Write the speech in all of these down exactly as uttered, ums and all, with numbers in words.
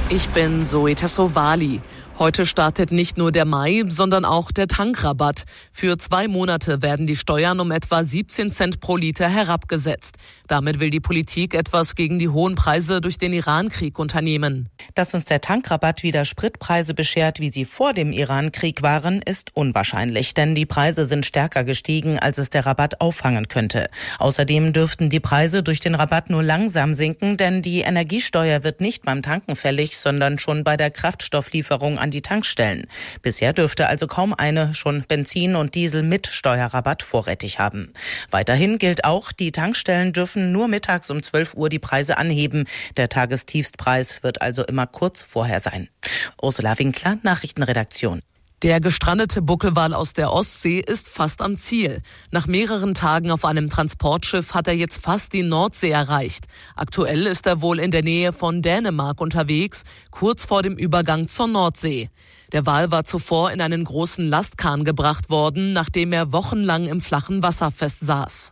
Ich bin Zoe Tassovali. Heute startet nicht nur der Mai, sondern auch der Tankrabatt. Für zwei Monate werden die Steuern um etwa siebzehn Cent pro Liter herabgesetzt. Damit will die Politik etwas gegen die hohen Preise durch den Iran-Krieg unternehmen. Dass uns der Tankrabatt wieder Spritpreise beschert, wie sie vor dem Iran-Krieg waren, ist unwahrscheinlich. Denn die Preise sind stärker gestiegen, als es der Rabatt auffangen könnte. Außerdem dürften die Preise durch den Rabatt nur langsam sinken, denn die Energiesteuer wird nicht beim Tanken fällig, sondern schon bei der Kraftstofflieferung an die Tankstellen. Bisher dürfte also kaum eine schon Benzin und Diesel mit Steuerrabatt vorrätig haben. Weiterhin gilt auch, die Tankstellen dürfen nur mittags um zwölf Uhr die Preise anheben. Der Tagestiefstpreis wird also immer kurz vorher sein. Ursula Winkler, Nachrichtenredaktion. Der gestrandete Buckelwal aus der Ostsee ist fast am Ziel. Nach mehreren Tagen auf einem Transportschiff hat er jetzt fast die Nordsee erreicht. Aktuell ist er wohl in der Nähe von Dänemark unterwegs, kurz vor dem Übergang zur Nordsee. Der Wal war zuvor in einen großen Lastkahn gebracht worden, nachdem er wochenlang im flachen Wasser festsaß.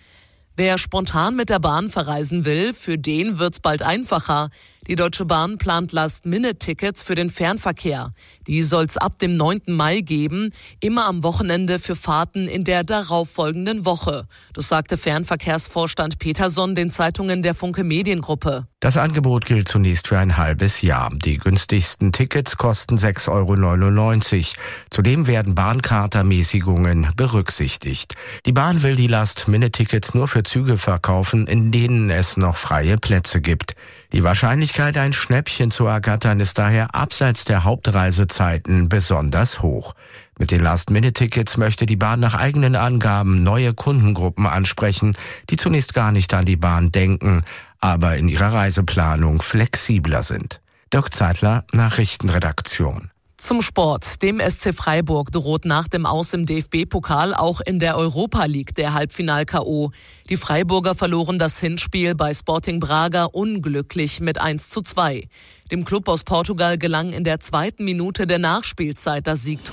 Wer spontan mit der Bahn verreisen will, für den wird's bald einfacher. Die Deutsche Bahn plant Last-Minute-Tickets für den Fernverkehr. Die soll's ab dem neunten Mai geben, immer am Wochenende für Fahrten in der darauffolgenden Woche. Das sagte Fernverkehrsvorstand Peterson den Zeitungen der Funke Mediengruppe. Das Angebot gilt zunächst für ein halbes Jahr. Die günstigsten Tickets kosten sechs Euro neunundneunzig. Zudem werden Bahnkartermäßigungen berücksichtigt. Die Bahn will die Last-Minute-Tickets nur für Züge verkaufen, in denen es noch freie Plätze gibt. Die Wahrscheinlichkeit, ein Schnäppchen zu ergattern, ist daher abseits der Hauptreisezeiten besonders hoch. Mit den Last-Minute-Tickets möchte die Bahn nach eigenen Angaben neue Kundengruppen ansprechen, die zunächst gar nicht an die Bahn denken, aber in ihrer Reiseplanung flexibler sind. Dirk Zeitler, Nachrichtenredaktion. Zum Sport. Dem S C Freiburg droht nach dem Aus im D F B-Pokal auch in der Europa League der Halbfinal-K O. Die Freiburger verloren das Hinspiel bei Sporting Braga unglücklich mit eins zu zwei. Dem Klub aus Portugal gelang in der zweiten Minute der Nachspielzeit das Siegtor.